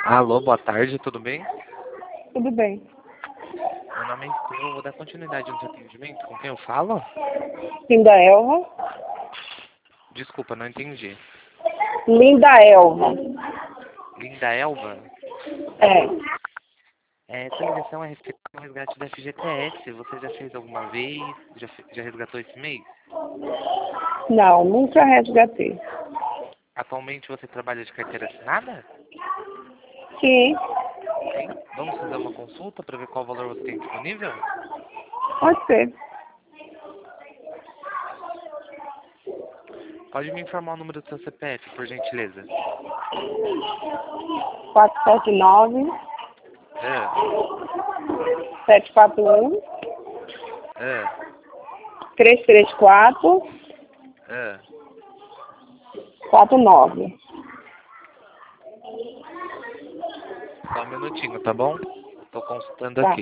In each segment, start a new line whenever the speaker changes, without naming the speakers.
Alô, boa tarde, tudo bem?
Tudo bem.
Meu nome é Esteu, eu vou dar continuidade no seu atendimento. Com quem eu falo?
Linda Elva.
Desculpa, não entendi.
Linda Elva.
Linda Elva?
É.
Essa ligação é respeito ao resgate da FGTS. Você já fez alguma vez? Já resgatou esse mês?
Não, nunca resgatei.
Atualmente você trabalha de carteira assinada?
Sim,
Sim. Vamos fazer uma consulta para ver qual valor você tem disponível?
pode ser.
Pode me informar o número do seu CPF, por gentileza?
479
Ah,
741
ah,
334
ah.
49.
Só um minutinho, tá bom? Estou consultando
Tá.
aqui.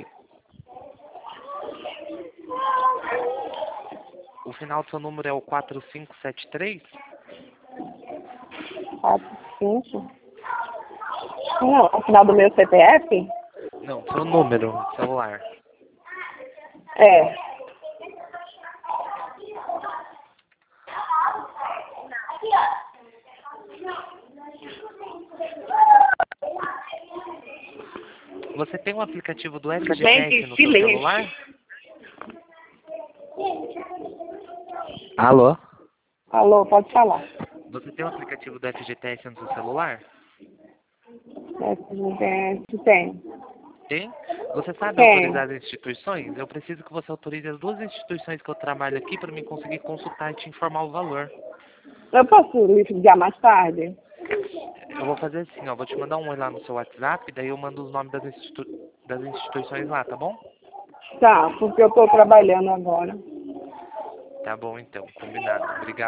O final do seu número é o 4573?
45. Não, o final do meu CPF?
Não, seu número, celular.
É.
Você tem um aplicativo do FGTS
Gente,
no seu
silêncio.
celular? Alô?
Alô, pode falar.
Você tem um aplicativo do FGTS no seu celular?
Tem.
Tem? Você sabe
Tem.
autorizar as instituições? Eu preciso que você autorize as duas instituições que eu trabalho aqui para mim conseguir consultar e te informar o valor.
Eu posso lhe ligar mais tarde?
Eu vou fazer assim, ó, vou te mandar um oi lá no seu WhatsApp, daí eu mando os nomes das instituições lá, tá bom?
Tá, porque eu tô trabalhando agora.
Tá bom então, combinado. Obrigado.